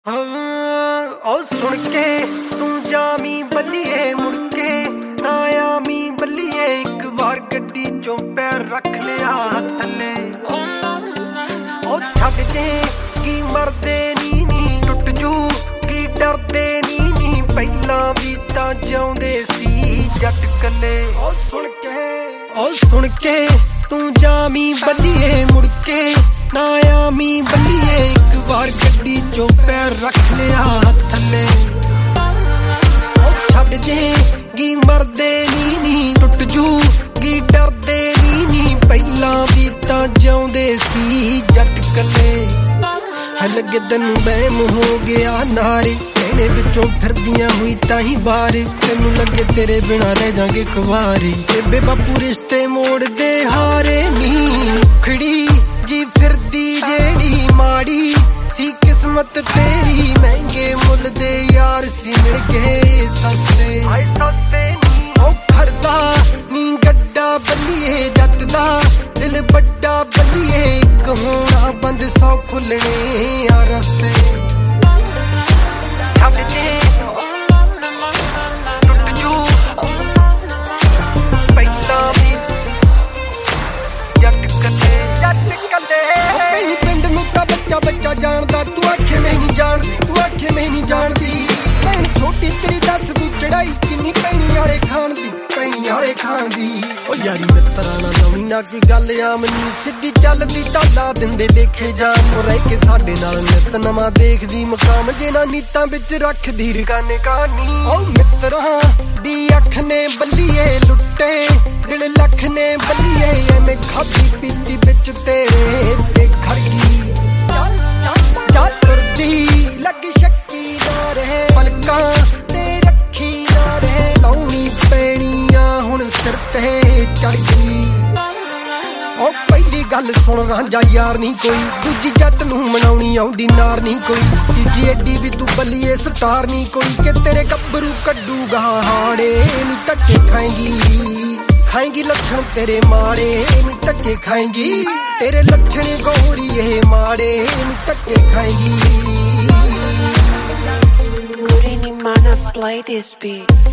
ਉਹ ਸੁਣ ਕੇ ਤੂੰ ਜਾਮੀ ਬੱਲੀਏ ਮੁੜ ਕੇ ਨਾ ਆਮੀ ਬੱਲੀਏ ਇੱਕ ਵਾਰ ਗੱਡੀ ਚੋਂ ਪੈਰ ਰੱਖ ਲਿਆ ਥੱਲੇ ਉਹ ਛੱਡ ਦੇ ਕੀ ਮਰਦੇ ਨੀ ਟੁੱਟ ਜੂ ਕੀ ਡਰਦੇ ਨੀ ਪਹਿਲਾਂ ਵੀ ਤਾਂ ਜਿਉਂਦੇ ਸੀ ਜੱਟ ਕੱਲੇ ਉਹ ਸੁਣ ਕੇ ਤੂੰ ਜਾਮੀ ਬੱਲੀਏ ਮੁੜ ਕੇ ਨਾ ਆਮੀ ਬੱਲੀਏ ਇੱਕ ਵਾਰ ਗੱਡੀ ਚੋਂ ਪੈਰ ਰੱਖ ਲਿਆ ਥੱਲੇ ਉਹ ਛੱਡ ਜੇਗੀ ਮਰਦੇ ਨੀ ਟੁੱਟ ਜੂਗੀ ਡਰਦੇ ਨੀ ਪਹਿਲਾਂ ਵੀ ਤਾਂ ਜਿਉਂਦੇ ਸੀ ਜੱਟ ਕੱਲੇ ਲੱਗੇ ਤੈਨੂੰ ਬਹਿਮ ਹੋ ਗਿਆ ਨਾਰੇ ਕਹਿਣੇ ਵਿੱਚੋਂ ਫਿਰਦੀਆਂ ਹੋਈ ਤਾਂ ਹੀ ਬਾਰ ਤੈਨੂੰ ਲੱਗੇ ਤੇਰੇ ਬਿਨਾਂ ਰਹਿ ਜਾਗੇ ਕੁਵਾਰੀ ਬੇਬੇ ਬਾਪੂ ਰਿਸ਼ਤੇ ਮੋੜਦੇ ਹਾਰੇ ਨੀ ਖੜੀ ਜੀ ਫਿਰਦੀ ਜਿਹੜੀ ਮਾੜੀ ਸੀ ਕਿਸਮਤ ਤੇਰੀ ਮਹਿੰਗੇ ਮੁੱਲ ਦੇ ਯਾਰ ਸੀ ਮਿਲ ਗਏ ਸਸਤੇ ਉਹ ਖੜਦਾ ਨੀ ਗੱਡਾ ਬੱਲੀਏ ਜੱਟ ਦਾ ਦਿਲ ਵੱਡਾ ਬੱਲੀਏ ਇੱਕ ਹੋਣਾ ਬੰਦ 100 ਖੁੱਲਣੇ ਆ ਰਸਤੇ ਛੱਡ ਦੇ ਟੁੱਟ ਜੂ ਪਹਿਲਾਂ ਵੀ ਜੱਟ ਕੱਲੇ ਪਿੰਡ ਨੂੰ ਤਾਂ ਬੱਚਾ ਜਾਣਦਾ ਤੂੰ ਆਖੇ ਮੈਂ ਨਹੀਂ ਜਾਣਦੀ ਭੈਣ ਛੋਟੀ ਤੇਰੀ ਦੱਸ ਤੂੰ ਚੜਾਈ ਕਿੰਨੀ ਪੈਣੀ ਵਾਲੇ ਖਾਣ ਦੀ ਉਹ ਯਾਰੀ ਮਿੱਤਰਾਂ ਨਾਲ ਲਾਉਣੀ ਨਾ ਕੋਈ ਗੱਲ ਆਮ ਨੀ ਸਿੱਧੀ ਚੱਲਦੀ ਢਾਲਾ ਦਿੰਦੇ ਦੇਖੇ ਜਾਨ ਉਹ ਰਹਿ ਕੇ ਸਾਡੇ ਨਾਲ ਨਿਤ ਨਵਾਂ ਦੇਖਦੀ ਮਕਾਮ ਜੇ ਨਾ ਨੀਤਾਂ ਵਿੱਚ ਰੱਖਦੀ ਰਕਾਨੇ ਕਹਾਣੀ ਉਹ ਮਿੱਤਰਾਂ ਦੀ ਅੱਖ ਨੇ ਬੱਲੀਏ ਲੁੱਟੇ ਦਿਲ ਲੱਖ ਨੇ ਬੱਲੀਏ ਐਵੇਂ ਖਾਦੀ ਪੀਤੀ ਵਿੱਚ ਤੇਰੇ ਤੇ ਖੜ ਗਈ ਜਾ ਤੁਰਦੀ ਲੱਗ ਸ਼ੱਕੀ ਨਾ ਰਹੇ ਪਲਕਾਂ ਤੇ ਰੱਖੀ ਨਾ ਰਹੇ ਲਾਉਣੀ ਪੈਣੀਆਂ ਹੁਣ ਸਿਰ ਤੇ ਚੜ ਗਈ ਉਹ ਪਹਿਲੀ ਗੱਲ ਸੁਣ ਰਾਂਝਾ ਯਾਰ ਨਹੀਂ ਕੋਈ ਦੂਜੀ ਜੱਟ ਨੂੰ ਮਨਾਉਣੀ ਆਉਂਦੀ ਨਾਰ ਨਹੀਂ ਕੋਈ ਤੀਜੀ ਏਡੀ ਵੀ ਤੂੰ ਬੱਲੀਏ ਸਟਾਰ ਨਹੀਂ ਕੋਈ ਕਿ ਤੇਰੇ ਗੱਭਰੂ ਕੱਢੂਗਾ ਹਾੜੇ ਨੀ ਧੱਕੇ ਖਾਏਂਗੀ ਲੱਛਣ ਤੇਰੇ ਮਾੜੇ ਨੀ ਧੱਕੇ ਖਾਏਂਗੀ ਤੇਰੇ ਲੱਛਣ ਗੋਰੀਏ ਮਾੜੇ ਨੀ ਧੱਕੇ ਖਾਏਂਗੀ Couldn't play this beat